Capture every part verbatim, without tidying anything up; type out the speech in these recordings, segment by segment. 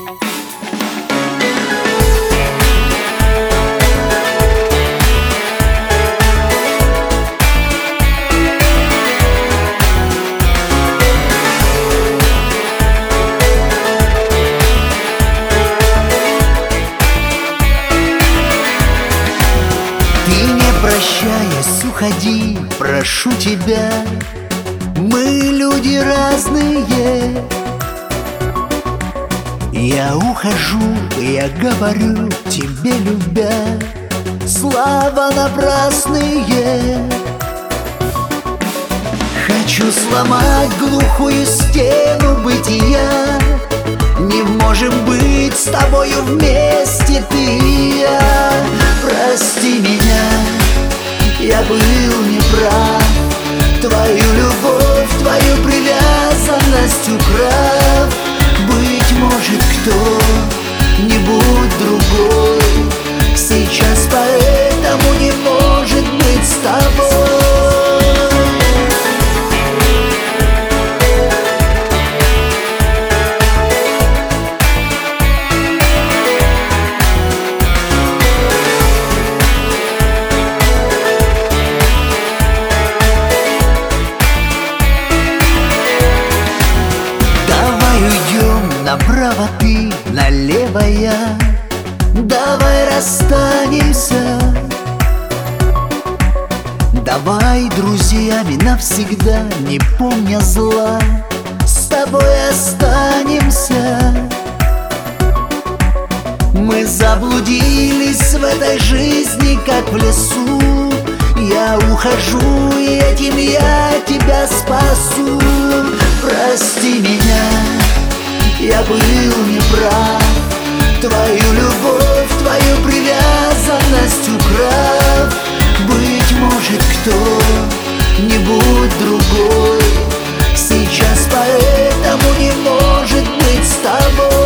Прощаясь, уходи, прошу тебя. Мы люди разные. Я ухожу, я говорю тебе, любя, слова напрасные. Хочу сломать глухую стену бытия. Не можем быть с тобою вместе, ты и я. Прости меня, я был неправ. Твою любовь, твою привязанность украв. Быть может, кто-нибудь другой сейчас поэтому не может быть с тобой. Направо ты, налево я. Давай расстанемся. Давай друзьями навсегда, не помня зла, с тобой останемся. Мы заблудились в этой жизни, как в лесу. Я ухожу, и этим я тебя спасу. Прости меня, я был неправ. Твою любовь, твою привязанность украв. Быть может, кто-нибудь другой сейчас поэтому не может быть с тобой.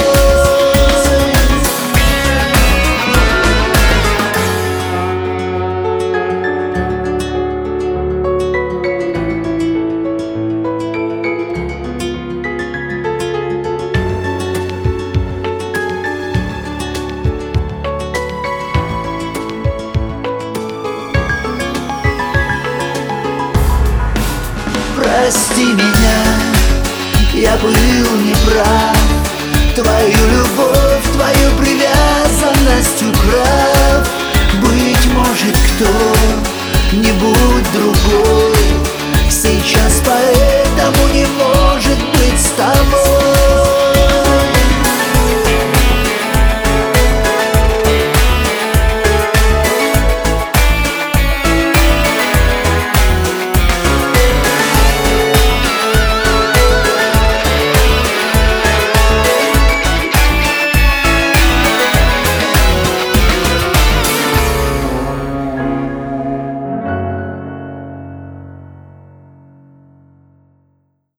Прости меня, я был неправ.